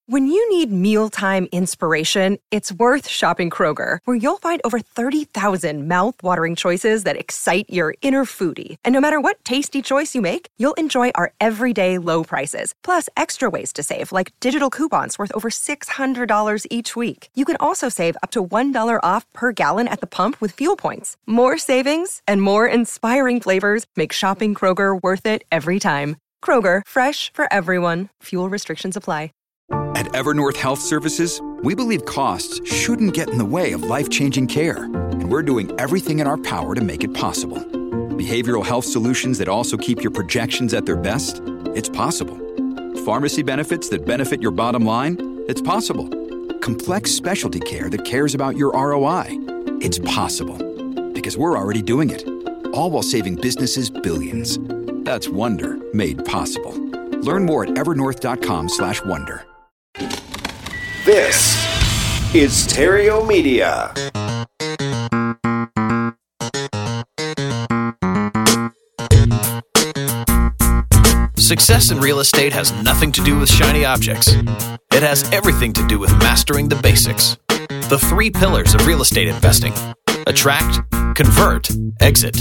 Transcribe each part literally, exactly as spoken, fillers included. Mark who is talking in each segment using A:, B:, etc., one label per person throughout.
A: When you need mealtime inspiration, it's worth shopping Kroger, where you'll find over thirty thousand mouth-watering choices that excite your inner foodie. And no matter what tasty choice you make, you'll enjoy our everyday low prices, plus extra ways to save, like digital coupons worth over six hundred dollars each week. You can also save up to one dollar off per gallon at the pump with fuel points. More savings and more inspiring flavors make shopping Kroger worth it every time. Kroger, fresh for everyone. Fuel restrictions apply.
B: At Evernorth Health Services, we believe costs shouldn't get in the way of life-changing care, and we're doing everything in our power to make it possible. Behavioral health solutions that also keep your projections at their best? It's possible. Pharmacy benefits that benefit your bottom line? It's possible. Complex specialty care that cares about your R O I? It's possible. Because we're already doing it. All while saving businesses billions. That's Wonder made possible. Learn more at evernorth.com slash wonder.
C: This is Stereo Media.
D: Success in real estate has nothing to do with shiny objects. It has everything to do with mastering the basics. The three pillars of real estate investing: attract, convert, exit.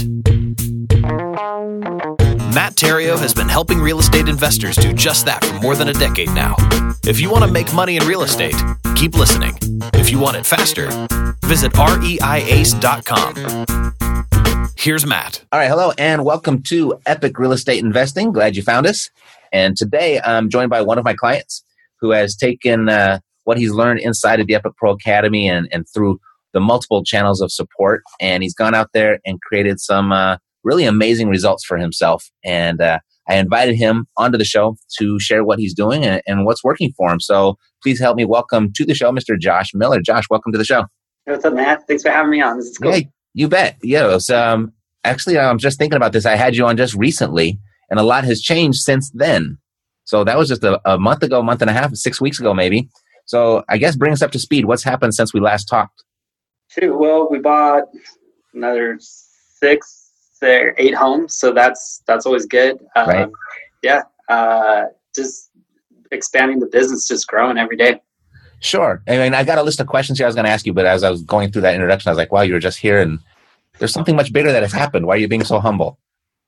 D: Matt Theriault has been helping real estate investors do just that for more than a decade now. If you want to make money in real estate, keep listening. If you want it faster, visit R E I A C E dot com. Here's Matt.
E: All right, hello, and welcome to Epic Real Estate Investing. Glad you found us. And today I'm joined by one of my clients who has taken uh, what he's learned inside of the Epic Pro Academy and, and through the multiple channels of support, and he's gone out there and created some uh, really amazing results for himself. And uh, I invited him onto the show to share what he's doing and, and what's working for him. So please help me welcome to the show, Mister Josh Miller. Josh, welcome to the show.
F: Hey, what's up, Matt? Thanks for having me on. This is cool.
E: Hey, you bet. Yeah, it was, um, actually, I'm just thinking about this. I had you on just recently, and a lot has changed since then. So that was just a, a month ago, month and a half, six weeks ago maybe. So I guess bring us up to speed. What's happened since we last talked?
F: Shoot, well, we bought another six or eight homes, so that's that's always good. Um,
E: right.
F: Yeah, uh, just expanding the business, just growing every day.
E: Sure. I mean, I got a list of questions here I was going to ask you, but as I was going through that introduction, I was like, wow, you were just here, and there's something much bigger that has happened. Why are you being so humble?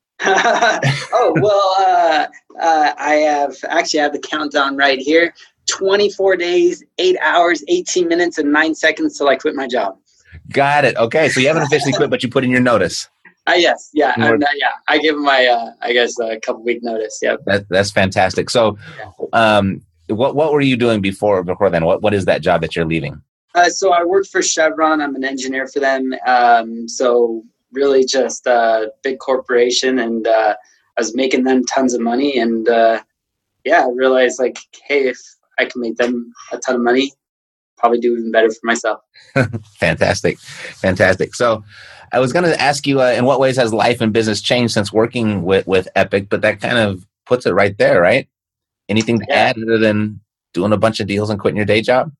F: oh, well, uh, uh, I have actually have the countdown right here. twenty-four days, eight hours, eighteen minutes, and nine seconds till I quit my job.
E: Got it. Okay, so you haven't officially quit, but you put in your notice.
F: Uh, yes, yeah, and, uh, yeah. I give my, uh, I guess, a couple week notice. Yeah,
E: that, that's fantastic. So, um, what what were you doing before before then? What what is that job that you're leaving?
F: Uh, so I worked for Chevron. I'm an engineer for them. Um, so really, just a big corporation, and uh, I was making them tons of money. And uh, yeah, I realized like, hey, if I can make them a ton of money, probably do even better for myself.
E: Fantastic. Fantastic. So I was going to ask you, uh, in what ways has life and business changed since working with, with Epic? But that kind of puts it right there, right? Anything to
F: yeah.
E: add other than doing a bunch of deals and quitting your day job?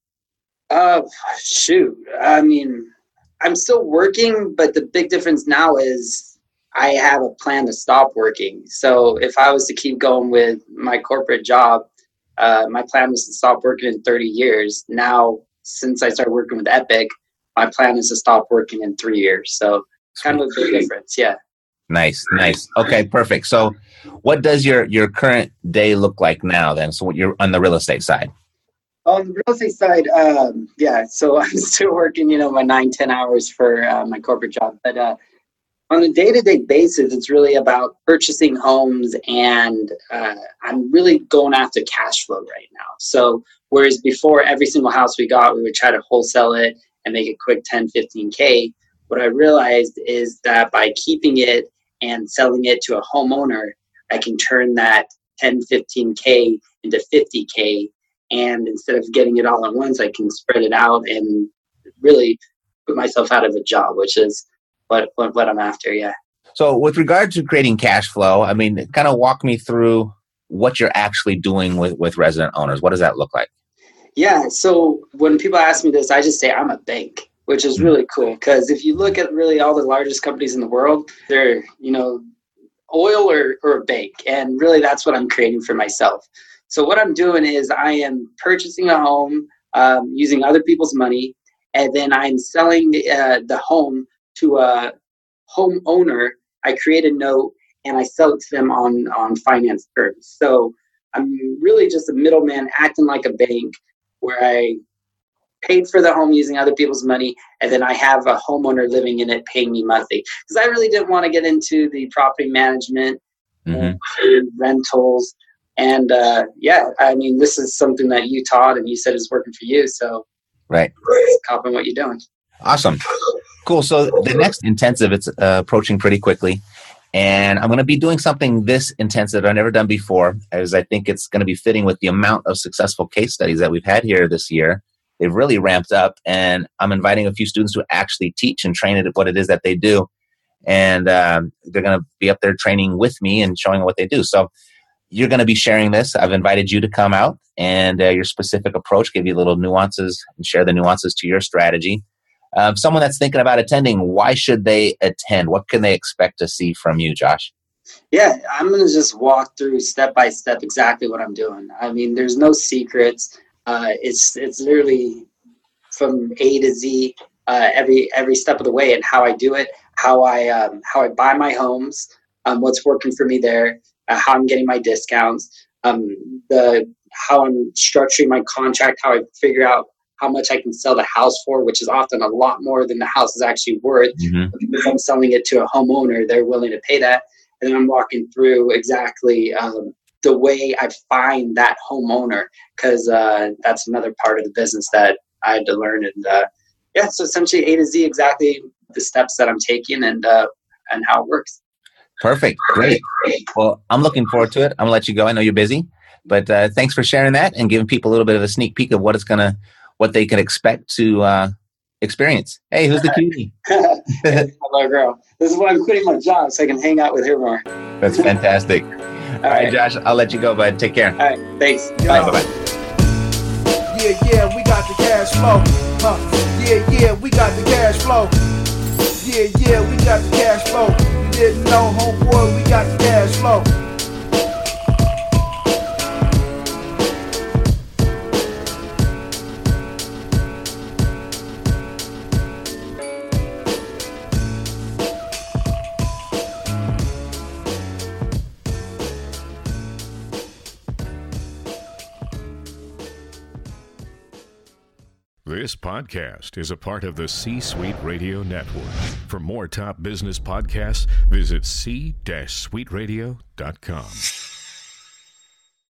F: Uh, shoot. I mean, I'm still working, but the big difference now is I have a plan to stop working. So if I was to keep going with my corporate job, uh, my plan was to stop working in thirty years. Now, since I started working with Epic, my plan is to stop working in three years. So kind of a big difference. Yeah.
E: Nice. Nice. Okay, perfect. So what does your, your current day look like now then? So what you're on the real estate side?
F: On the real estate side, um, yeah, so I'm still working, you know, my nine, ten hours for uh, my corporate job. But uh, on a day-to-day basis, it's really about purchasing homes, and uh, I'm really going after cash flow right now. So whereas before every single house we got, we would try to wholesale it and make it quick ten, fifteen K. What I realized is that by keeping it and selling it to a homeowner, I can turn that ten, fifteen K into fifty K. And instead of getting it all at once, I can spread it out and really put myself out of a job, which is what, what, what I'm after. Yeah.
E: So with regard to creating cash flow, I mean, kind of walk me through what you're actually doing with, with resident owners. What does that look like?
F: Yeah. So when people ask me this, I just say I'm a bank, which is really cool. Because if you look at really all the largest companies in the world, they're, you know, oil or, or a bank. And really that's what I'm creating for myself. So what I'm doing is I am purchasing a home um, using other people's money, and then I'm selling the, uh, the home to a homeowner. I create a note and I sell it to them on, on finance terms. So I'm really just a middleman acting like a bank, where I paid for the home using other people's money, and then I have a homeowner living in it paying me monthly. Because I really didn't want to get into the property management, mm-hmm. and rentals. And uh, yeah, I mean, this is something that you taught and you said is working for you. So
E: right,
F: copying what you're doing.
E: Awesome. Cool. So the next intensive, it's uh, approaching pretty quickly. And I'm going to be doing something this intensive that I've never done before, as I think it's going to be fitting with the amount of successful case studies that we've had here this year. They've really ramped up, and I'm inviting a few students to actually teach and train at what it is that they do. And um, they're going to be up there training with me and showing what they do. So you're going to be sharing this. I've invited you to come out and uh, your specific approach, give you little nuances and share the nuances to your strategy. Um, someone that's thinking about attending, why should they attend? What can they expect to see from you, Josh?
F: Yeah, I'm going to just walk through step by step exactly what I'm doing. I mean, there's no secrets. Uh, it's it's literally from A to Z, uh, every every step of the way, and how I do it, how I um, how I buy my homes, um, what's working for me there, uh, how I'm getting my discounts, um, the how I'm structuring my contract, how I figure out how much I can sell the house for, which is often a lot more than the house is actually worth. Mm-hmm. If I'm selling it to a homeowner, they're willing to pay that. And then I'm walking through exactly um, the way I find that homeowner, because uh, that's another part of the business that I had to learn. And uh, yeah, so essentially A to Z, exactly the steps that I'm taking and uh, and how it works.
E: Perfect. Great. Well, I'm looking forward to it. I'm going to let you go. I know you're busy, but uh, thanks for sharing that and giving people a little bit of a sneak peek of what it's going to what they can expect to uh, experience. Hey, who's the cutie?
F: Hello, girl. This is why I'm quitting my job, so I can hang out with her more.
E: That's fantastic. All, All right, right, Josh, I'll let you go, bud. Take care.
F: All right, thanks.
G: Yo.
E: Bye, bye-bye.
G: Yeah, yeah, we got the cash flow. Huh. Yeah, yeah, we got the cash flow. Yeah, yeah, we got the cash flow. You didn't know, homeboy, we got the cash flow.
H: This podcast is a part of the C-Suite Radio Network. For more top business podcasts, visit c suite radio dot com.